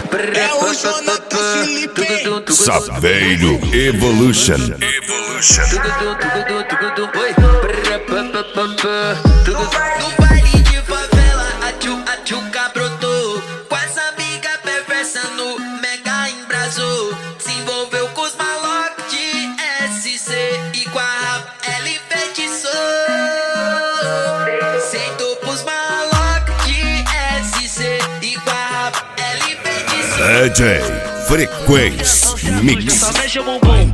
É o Jonathan Felipe. Saveiro Evolution. No baile de favela, a tchuca brotou. Com as amigas perversas no mega embrasou. Se envolveu com os malocos de SC e com a rap ela enfeitiçou. Sentou pros malocos de SC e com a rap ela enfeitiçou. DJ Frequência Mix. Mexe o bumbum.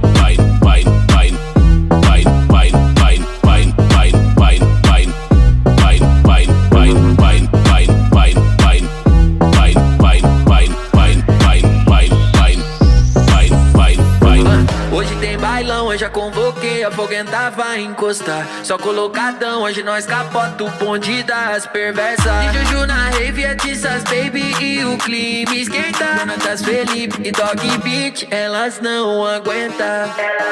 Hoje tem bailão, eu já convoquei, a foguenta vai encostar. Só colocadão, hoje nós capota o bonde das perversas. E Juju na rave, é Tissas Baby e o clima esquenta. Jonatas Felipe e Dog Beat, elas não aguentam.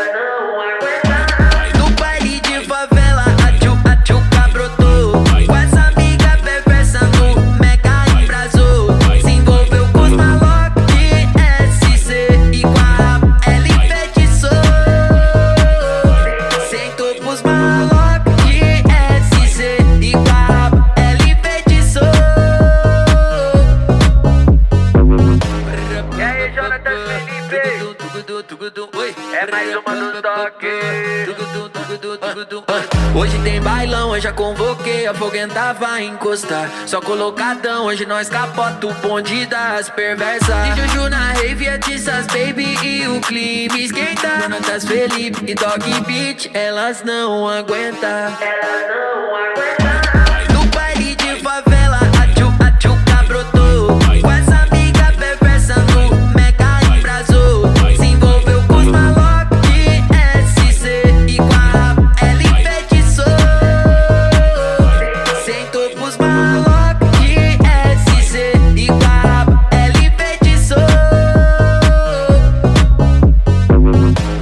No baile de favela, a tchuca brotou. Com as amigas perversas no mega embrasou. Se envolveu com os malocos de SC e com a rap ela enfeitiçou. Sentou pros malocos de SC e com a rap ela enfeitiçou. E aí, Jonathan Felipe? É mais uma do toque. Hoje tem bailão, eu já convoquei, a foguenta vai encostar. Só colocadão, hoje nós capota o bonde das perversas. E Juju na rave, é Tissas Baby e o clima esquenta. Jonatas Felipe e Dog Beat, elas não aguentam.